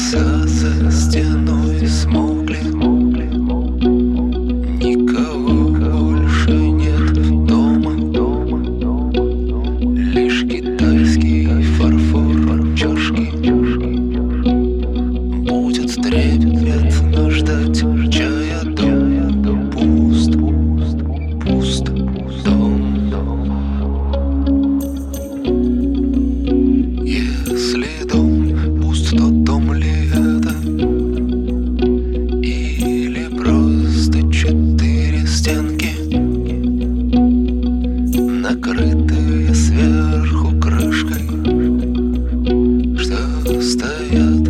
Небеса за стеной смолкли, никого больше нет дома. Лишь китайский фарфор чашки будет трепетно ждать чая. Дом пуст, пуст дом. Если дом пуст, то дом ли это? Или просто 4 стенки, накрытые сверху крышкой, что стоят